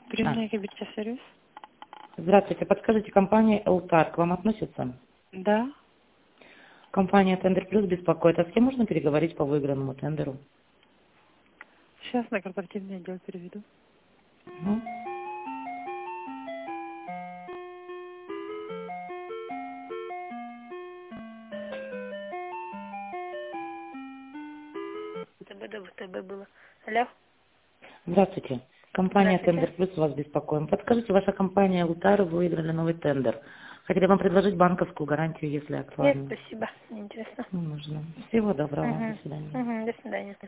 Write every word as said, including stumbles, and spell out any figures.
А, Приемная киберча сервис. здравствуйте, подскажите, компания «Элтар» к вам относится? Да. Компания «Тендер Плюс» беспокоит. А с кем можно переговорить по выигранному тендеру? Сейчас на корпоративный отдел переведу. Мгм. ТБ, да, ТБ было. Алло. Здравствуйте. Компания Здравствуйте. «Тендер Плюс» вас беспокоим. Подскажите, ваша компания «Элтар» выиграли новый тендер. Хотели вам предложить банковскую гарантию, если Нет, актуально. спасибо. Неинтересно. Не нужно. Всего доброго. До Угу. свидания. Угу. До свидания.